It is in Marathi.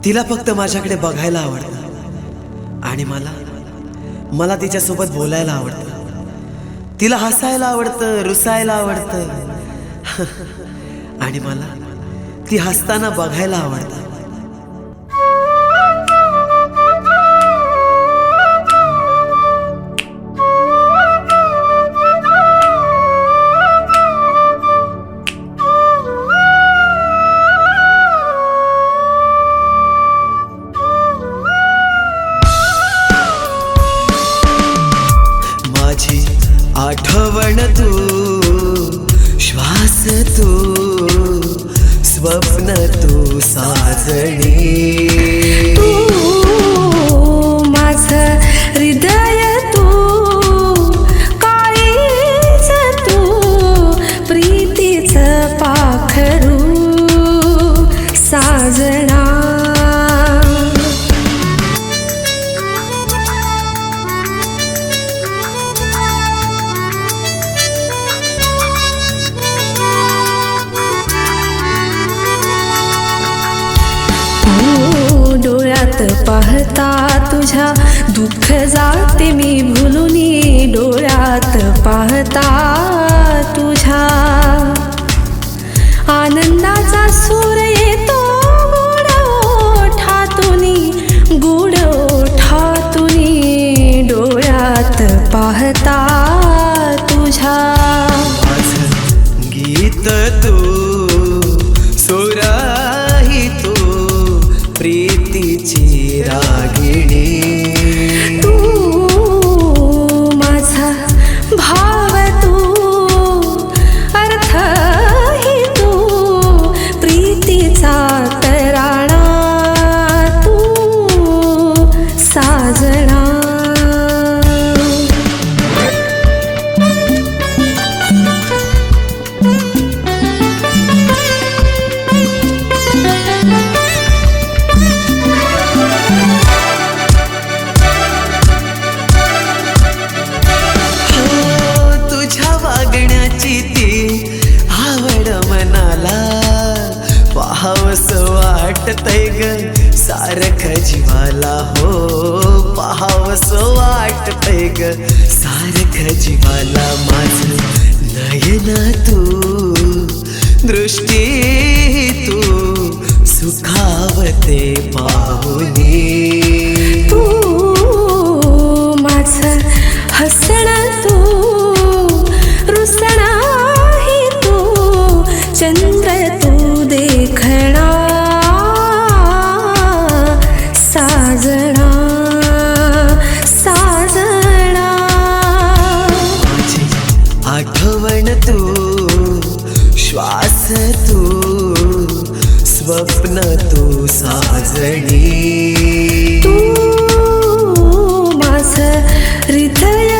तिला फक्त माझ्याकडे बघायला आवडतं आणि मला तिच्यासोबत बोलायला आवडतं. तिला हसायला आवडतं, रुसायला आवडतं आणि मला ती हसताना बघायला आवडतं. माझी आठवण तू, श्वास तू, स्वप्न तू साजणी. तू माझं हृदय तू, काळीज तू, प्रीतीचं पाखरू साजना. डोळ्यात पाहता तुझ्या दुःख जाते मी भुलुनी. डोळ्यात पाहता तुझ्या आनंदाचा सूर येतो गोड ओठातुनी, गोड ओठातुनी. डोळ्यात पाहता तुझ्या माझं गीत तू, सोराही तू, प्रीतीची रागिणी. तू माझा भाव तू, अर्थही तू, प्रीतीचा तराणा तू साजना. पाहावसं वाटतंय ग सारखं जीवाला. हो पाहावसं वाटतंय ग सारखं जीवाला. माझं नयन तू, दृष्टी तू, सुखावते पाहुनी. तू माझं हसणं तू, रुसणाही तू, चंद्र तू देखणा साजना, साजना. माझी आठवण तू, श्वास तू, स्वप्न तू साजणी. तू माझं हृदय